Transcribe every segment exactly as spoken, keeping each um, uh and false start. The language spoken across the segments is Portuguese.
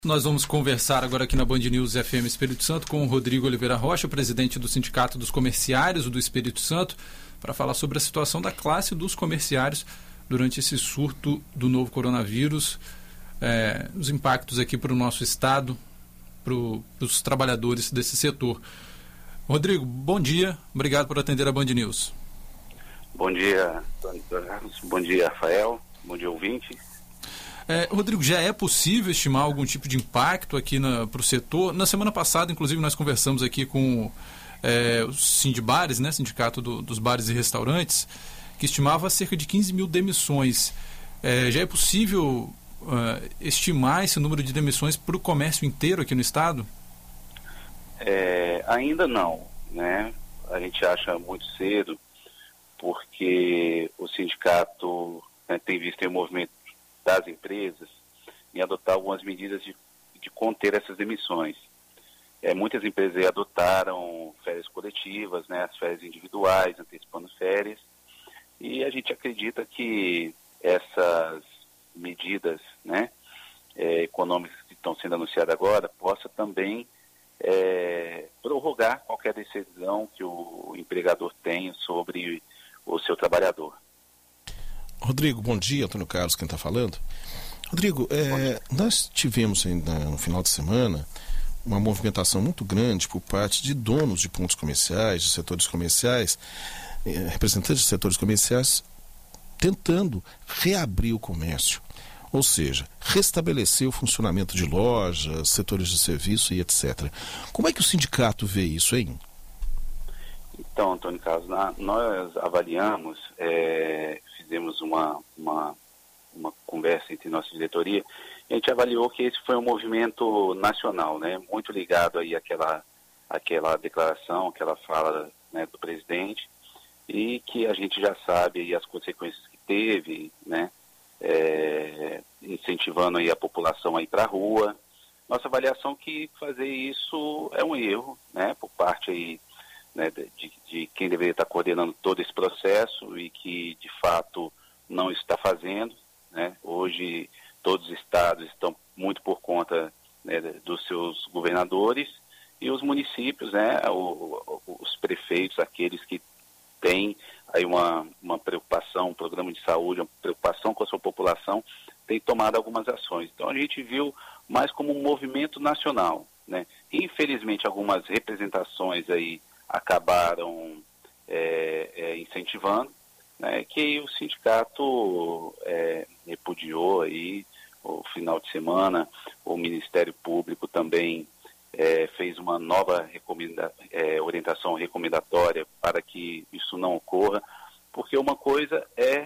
Nós vamos conversar agora aqui na Band News F M Espírito Santo com o Rodrigo Oliveira Rocha, presidente do Sindicato dos Comerciários do Espírito Santo, para falar sobre a situação da classe dos comerciários durante esse surto do novo coronavírus, é, os impactos aqui para o nosso estado, para os trabalhadores desse setor. Rodrigo, bom dia, obrigado por atender a Band News. Bom dia, bom dia, Rafael, bom dia, ouvinte. É, Rodrigo, já é possível estimar algum tipo de impacto aqui para o setor? Na semana passada, inclusive, nós conversamos aqui com é, o Sindibares, né, Sindicato do, dos Bares e Restaurantes, que estimava cerca de quinze mil demissões. É, já é possível uh, estimar esse número de demissões para o comércio inteiro aqui no estado? É, ainda não, né? A gente acha muito cedo, porque o sindicato, né, tem visto em movimento das empresas em adotar algumas medidas de, de conter essas demissões. É, muitas empresas adotaram férias coletivas, né, as férias individuais, antecipando férias, e a gente acredita que essas medidas, né, é, econômicas que estão sendo anunciadas agora possa também é, prorrogar qualquer decisão que o empregador tenha sobre o seu trabalhador. Rodrigo, bom dia, Antônio Carlos, quem está falando. Rodrigo, é, nós tivemos ainda no final de semana uma movimentação muito grande por parte de donos de pontos comerciais, de setores comerciais, é, representantes de setores comerciais, tentando reabrir o comércio, ou seja, restabelecer o funcionamento de lojas, setores de serviço e etcétera. Como é que o sindicato vê isso, hein? Então, Antônio Carlos, na, nós avaliamos, é, fizemos uma, uma, uma conversa entre nossa diretoria, e a gente avaliou que esse foi um movimento nacional, né, muito ligado aí àquela, àquela declaração, aquela fala, né, do presidente, e que a gente já sabe aí as consequências que teve, né, é, incentivando aí a população a ir para a rua. Nossa avaliação é que fazer isso é um erro, né, por parte aí, né, de, de quem deveria estar coordenando todo esse processo e que, de fato, não está fazendo, né? Hoje, todos os estados estão muito por conta, né, dos seus governadores, e os municípios, né, o, o, os prefeitos, aqueles que têm aí uma, uma preocupação, um programa de saúde, uma preocupação com a sua população, têm tomado algumas ações. Então, a gente viu mais como um movimento nacional, né? Infelizmente, algumas representações aí acabaram é, é, incentivando, né, que o sindicato é, repudiou aí o final de semana. O Ministério Público também é, fez uma nova recomenda, é, orientação recomendatória para que isso não ocorra, porque uma coisa é,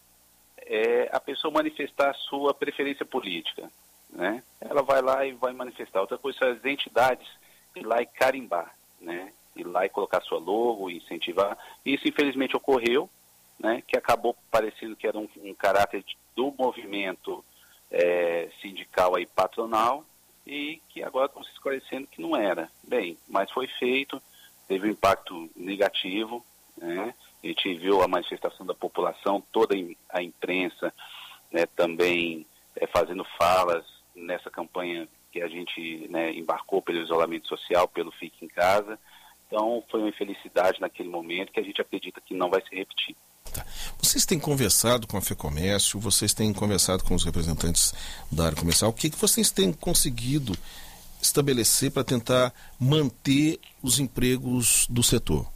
é a pessoa manifestar a sua preferência política, né? Ela vai lá e vai manifestar. Outra coisa são as entidades ir lá e carimbar, né? Ir lá e colocar sua logo, incentivar. Isso, infelizmente, ocorreu, né, que acabou parecendo que era um, um caráter de, do movimento é, sindical aí, patronal, e que agora estão se esclarecendo que não era. Bem, mas foi feito, teve um impacto negativo, né? A gente viu a manifestação da população, toda a imprensa, né, também é, fazendo falas nessa campanha que a gente, né, embarcou pelo isolamento social, pelo Fique em Casa. Então, foi uma infelicidade naquele momento que a gente acredita que não vai se repetir. Tá. Vocês têm conversado com a FEComércio, vocês têm conversado com os representantes da área comercial, o que, que vocês têm conseguido estabelecer para tentar manter os empregos do setor?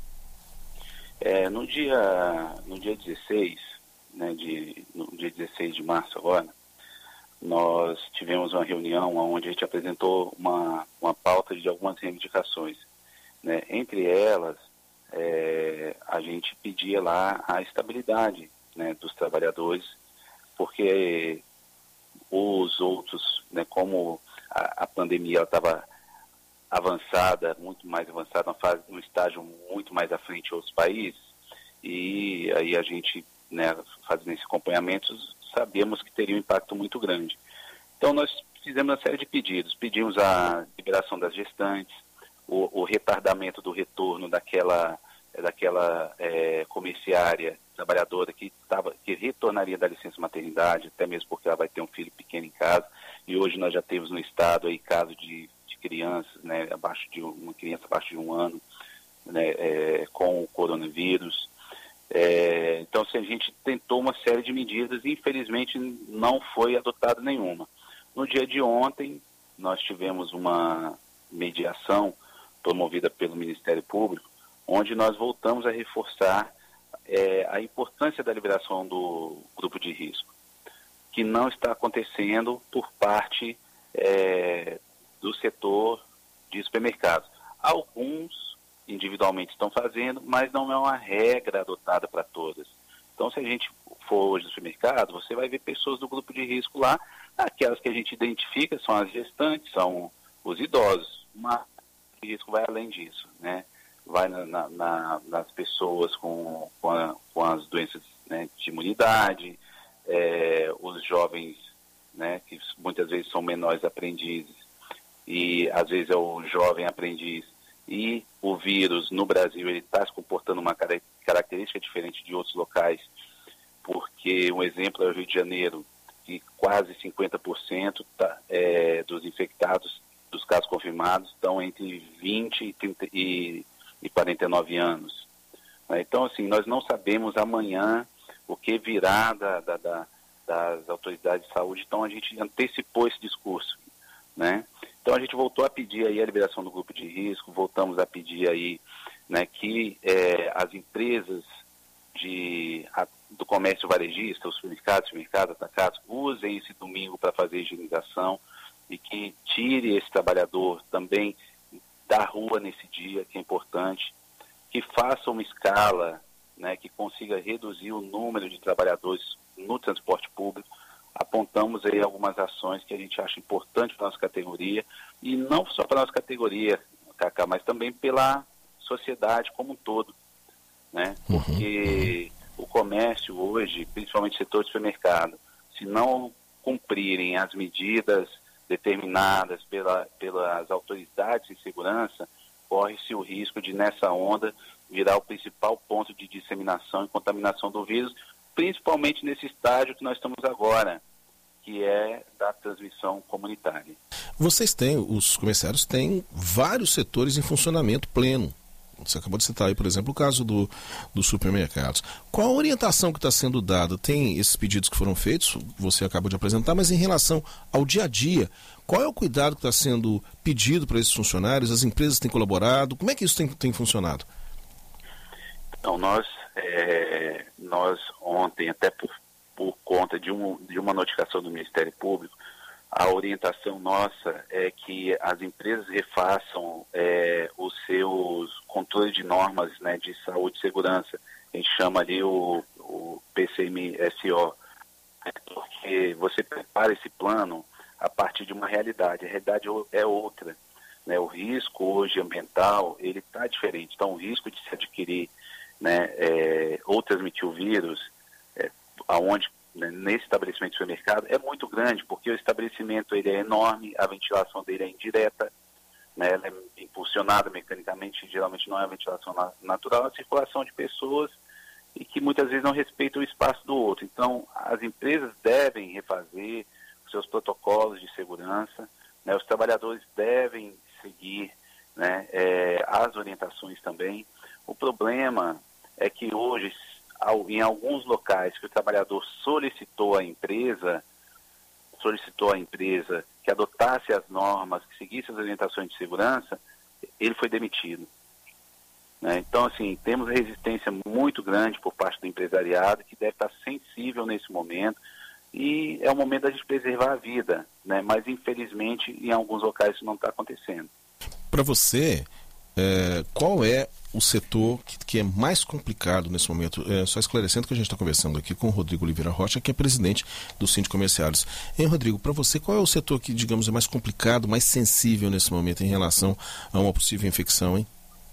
É, no dia, no dia dezesseis, né, de, no dia dezesseis de março agora, nós tivemos uma reunião onde a gente apresentou uma, uma pauta de algumas reivindicações. Né? Entre elas, é, a gente pedia lá a estabilidade, né, dos trabalhadores, porque os outros, né, como a, a pandemia estava avançada, muito mais avançada, uma fase, um estágio muito mais à frente de outros países, e aí a gente, né, fazendo esse acompanhamento, sabíamos que teria um impacto muito grande. Então nós fizemos uma série de pedidos, pedimos a liberação das gestantes, O, o retardamento do retorno daquela, daquela é, comerciária trabalhadora que, tava, que retornaria da licença maternidade, até mesmo porque ela vai ter um filho pequeno em casa, e hoje nós já temos no estado aí caso de, de crianças, né, abaixo de uma criança abaixo de um ano, né, é, com o coronavírus. É, então, assim, a gente tentou uma série de medidas e, infelizmente, não foi adotada nenhuma. No dia de ontem, nós tivemos uma mediação promovida pelo Ministério Público, onde nós voltamos a reforçar é, a importância da liberação do grupo de risco, que não está acontecendo por parte é, do setor de supermercados. Alguns individualmente estão fazendo, mas não é uma regra adotada para todas. Então, se a gente for hoje no supermercado, você vai ver pessoas do grupo de risco lá, aquelas que a gente identifica são as gestantes, são os idosos, mas o risco vai além disso, né? Vai na, na, na, nas pessoas com, com, a, com as doenças, né, de imunidade, é, os jovens, né, que muitas vezes são menores aprendizes, e às vezes é o jovem aprendiz, e o vírus no Brasil ele está se comportando uma característica diferente de outros locais, porque um exemplo é o Rio de Janeiro, que quase cinquenta por cento tá, é, dos infectados, dos casos confirmados, estão entre vinte e, trinta, e, e quarenta e nove anos. Então, assim, nós não sabemos amanhã o que virá da, da, da, das autoridades de saúde, então a gente antecipou esse discurso, né? Então a gente voltou a pedir aí a liberação do grupo de risco, voltamos a pedir aí, né, que é, as empresas de, a, do comércio varejista, os supermercados, supermercados, atacados, usem esse domingo para fazer higienização e que tire esse trabalhador também da rua nesse dia, que é importante, que faça uma escala, né, que consiga reduzir o número de trabalhadores no transporte público. Apontamos aí algumas ações que a gente acha importante para a nossa categoria, e não só para a nossa categoria, Cacá, mas também pela sociedade como um todo, né? Porque uhum. o comércio hoje, principalmente o setor de supermercado, se não cumprirem as medidas determinadas pela, pelas autoridades de segurança, corre-se o risco de, nessa onda, virar o principal ponto de disseminação e contaminação do vírus, principalmente nesse estágio que nós estamos agora, que é da transmissão comunitária. Vocês têm, os comerciários têm vários setores em funcionamento pleno. Você acabou de citar aí, por exemplo, o caso do, dos supermercados. Qual a orientação que está sendo dada? Tem esses pedidos que foram feitos, você acabou de apresentar, mas em relação ao dia a dia, qual é o cuidado que está sendo pedido para esses funcionários? As empresas têm colaborado? Como é que isso tem, tem funcionado? Então, nós, é, nós ontem, até por, por conta de, um, de uma notificação do Ministério Público, a orientação nossa é que as empresas refaçam é, os seus controles de normas, né, de saúde e segurança. A gente chama ali o, o P C M S O, porque você prepara esse plano a partir de uma realidade. A realidade é outra, né? O risco hoje ambiental, ele está diferente. Então, o risco de se adquirir, né, é, ou transmitir o vírus, é, aonde, né, nesse estabelecimento de supermercado, é muito grande, porque o estabelecimento ele é enorme, a ventilação dele é indireta, né, ela é impulsionada mecanicamente, geralmente não é a ventilação natural, é a circulação de pessoas e que muitas vezes não respeitam o espaço do outro. Então, as empresas devem refazer os seus protocolos de segurança, né, os trabalhadores devem seguir, né, é, as orientações também. O problema é que hoje, em alguns locais que o trabalhador solicitou à empresa, solicitou à empresa que adotasse as normas, que seguisse as orientações de segurança, ele foi demitido, né? Então, assim, temos resistência muito grande por parte do empresariado, que deve estar sensível nesse momento, e é o momento da gente preservar a vida, né? Mas, infelizmente, em alguns locais isso não está acontecendo. Para você, é, qual é o setor que, que é mais complicado nesse momento? É, só esclarecendo que a gente está conversando aqui com o Rodrigo Oliveira Rocha, que é presidente do Sindicato Comerciários. Hein, Rodrigo, para você, qual é o setor que, digamos, é mais complicado, mais sensível nesse momento em relação a uma possível infecção, hein?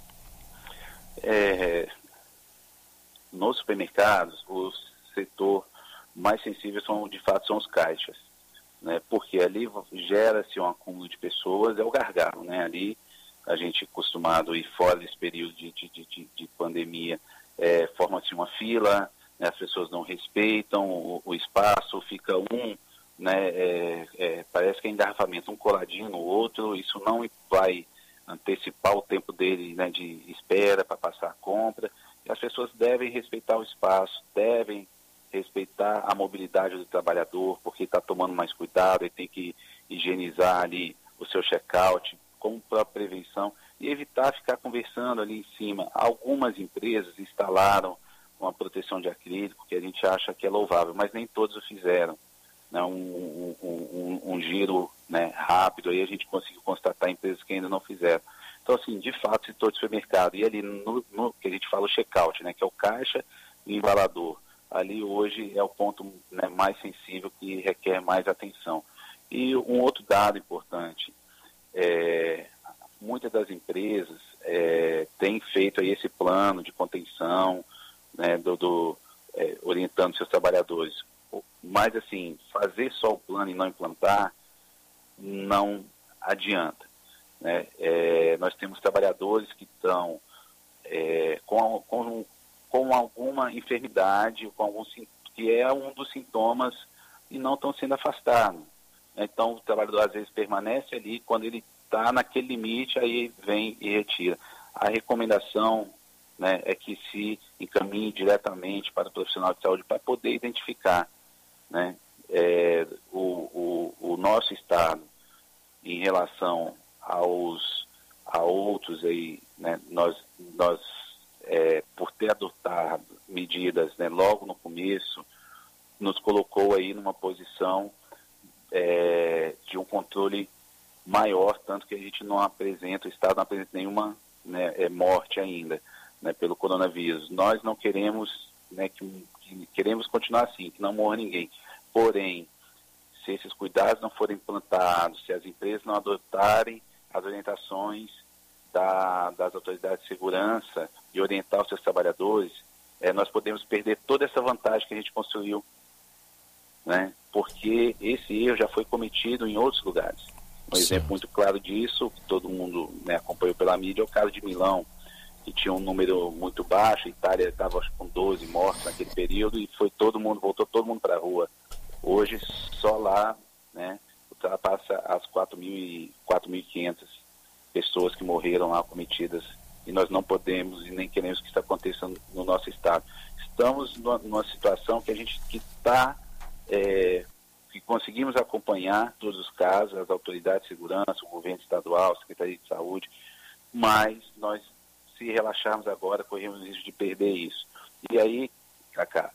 É, nos supermercados, o setor mais sensível, são, de fato, são os caixas, né? Porque ali gera-se um acúmulo de pessoas, é o gargalo, né? Ali a gente acostumado a ir fora desse período de, de, de, de pandemia, é, forma-se uma fila, né, as pessoas não respeitam o, o espaço, fica um, né, é, é, parece que é engarrafamento, um coladinho no outro, isso não vai antecipar o tempo dele, né, de espera para passar a compra. E as pessoas devem respeitar o espaço, devem respeitar a mobilidade do trabalhador, porque está tomando mais cuidado, ele tem que higienizar ali o seu check-out, como para prevenção, e evitar ficar conversando ali em cima. Algumas empresas instalaram uma proteção de acrílico, que a gente acha que é louvável, mas nem todos o fizeram. Né? Um, um, um, um giro, né, rápido, aí a gente conseguiu constatar empresas que ainda não fizeram. Então, assim, de fato, setor de supermercado, e ali no, no que a gente fala o check-out, né, que é o caixa e o embalador, ali hoje é o ponto, né, mais sensível, que requer mais atenção. E um outro dado importante, é, muitas das empresas é, têm feito aí esse plano de contenção, né, do, do, é, orientando seus trabalhadores. Mas, assim, fazer só o plano e não implantar não adianta. Né? É, nós temos trabalhadores que estão é, com, com, com alguma enfermidade, com algum, que é um dos sintomas, e não estão sendo afastados. Então, o trabalhador às vezes permanece ali, quando ele está naquele limite, aí vem e retira. A recomendação, né, é que se encaminhe diretamente para o profissional de saúde para poder identificar, né, é, o, o, o nosso estado em relação aos a outros aí, né, nós, nós é, por ter adotado medidas, né, logo no começo, nos colocou aí numa posição é, de um controle maior, tanto que a gente não apresenta, o Estado não apresenta nenhuma, né, é, morte ainda, né, pelo coronavírus. Nós não queremos, né, que, que queremos continuar assim, que não morra ninguém. Porém, se esses cuidados não forem implantados, se as empresas não adotarem as orientações da, das autoridades de segurança e orientar os seus trabalhadores, é, nós podemos perder toda essa vantagem que a gente construiu, né? Porque esse erro já foi cometido em outros lugares. Um Certo. Exemplo muito claro disso, que todo mundo, né, acompanhou pela mídia, é o caso de Milão, que tinha um número muito baixo, a Itália estava com doze mortos naquele período, e foi todo mundo, voltou todo mundo para a rua. Hoje, só lá, né, ultrapassa as quatro mil e quinhentas pessoas que morreram lá cometidas, e nós não podemos e nem queremos que isso aconteça no nosso estado. Estamos numa, numa situação que a gente que está, é, que conseguimos acompanhar todos os casos, as autoridades de segurança, o governo estadual, a Secretaria de Saúde, mas nós, se relaxarmos agora, corremos o risco de perder isso. E aí, Cacá,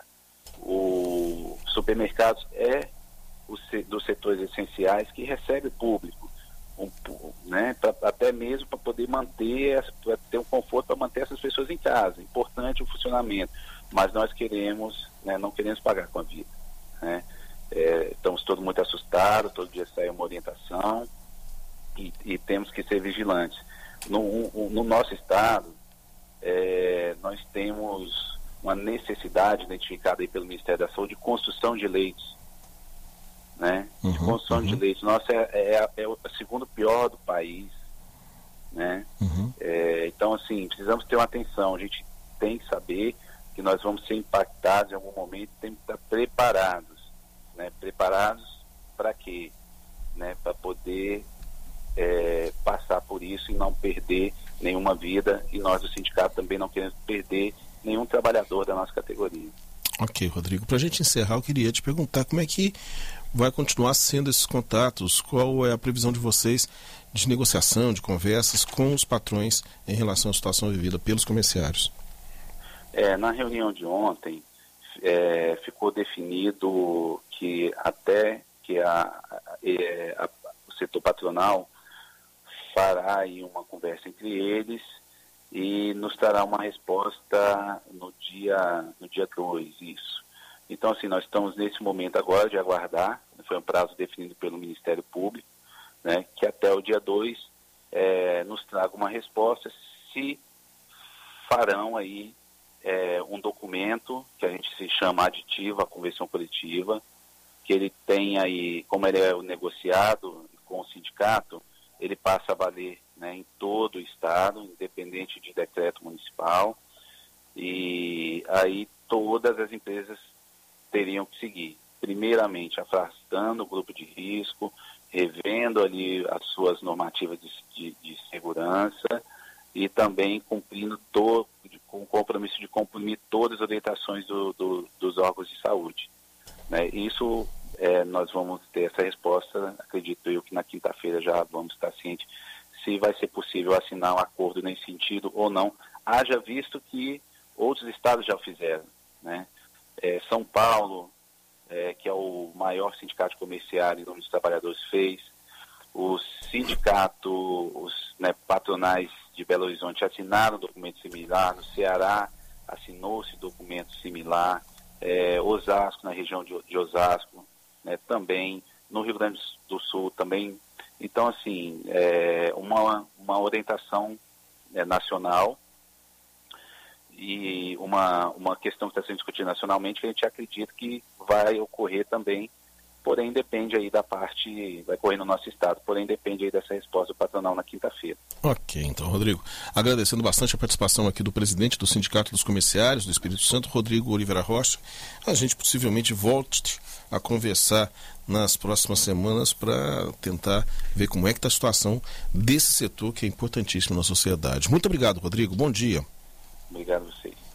o supermercados é o, dos setores essenciais que recebe público, um, né, pra, até mesmo para poder manter, para ter um conforto para manter essas pessoas em casa. Importante o funcionamento, mas nós queremos, né, não queremos pagar com a vida. Né? É, estamos todos muito assustados, todo dia sai uma orientação e, e temos que ser vigilantes. No, no nosso estado, é, nós temos uma necessidade identificada aí pelo Ministério da Saúde de construção de leitos, né? Uhum, de construção uhum. de leitos. Nossa, é, é, é o segundo pior do país, né? Uhum. É, então, assim, precisamos ter uma atenção. A gente tem que saber que nós vamos ser impactados em algum momento, tem que estar preparados, né? Preparados para quê? Né? Para poder é, passar por isso e não perder nenhuma vida, e nós do sindicato também não queremos perder nenhum trabalhador da nossa categoria. Ok, Rodrigo. Para a gente encerrar, eu queria te perguntar como é que vai continuar sendo esses contatos, qual é a previsão de vocês de negociação, de conversas com os patrões em relação à situação vivida pelos comerciários? É, na reunião de ontem, é, ficou definido que até que a, a, a, o setor patronal fará aí uma conversa entre eles e nos trará uma resposta no dia no dia dois, isso. Então, assim, nós estamos nesse momento agora de aguardar, foi um prazo definido pelo Ministério Público, né, que até o dia dois é, nos traga uma resposta se farão aí é, um documento que a gente se chama aditivo à convenção coletiva, que ele tem aí, como ele é negociado com o sindicato, ele passa a valer, né, em todo o estado, independente de decreto municipal, E aí todas as empresas teriam que seguir, primeiramente afastando o grupo de risco, revendo ali as suas normativas de, de, de segurança e também cumprindo to, com o compromisso de cumprir todas as orientações do, do, dos órgãos de saúde. Né? Isso, é, nós vamos ter essa resposta, acredito eu que na quinta-feira já vamos estar cientes se vai ser possível assinar um acordo nesse sentido ou não, haja visto que outros estados já o fizeram. Né? É, São Paulo, é, que é o maior sindicato comercial onde os trabalhadores fez, o sindicato, os né, patronais de Belo Horizonte assinaram um documento similar, no Ceará assinou-se documento similar, é, Osasco, na região de, de Osasco, né, também, no Rio Grande do Sul também. Então, assim, é uma, uma orientação é, nacional e uma, uma questão que está sendo discutida nacionalmente que a gente acredita que vai ocorrer também, porém depende aí da parte, vai ocorrer no nosso estado, porém depende aí dessa resposta do patronal na quinta-feira. Ok, então, Rodrigo, agradecendo bastante a participação aqui do presidente do Sindicato dos Comerciários do Espírito Santo, Rodrigo Oliveira Rocha. A gente possivelmente volte a conversar nas próximas semanas para tentar ver como é que está a situação desse setor que é importantíssimo na sociedade. Muito obrigado, Rodrigo. Bom dia. Obrigado a vocês.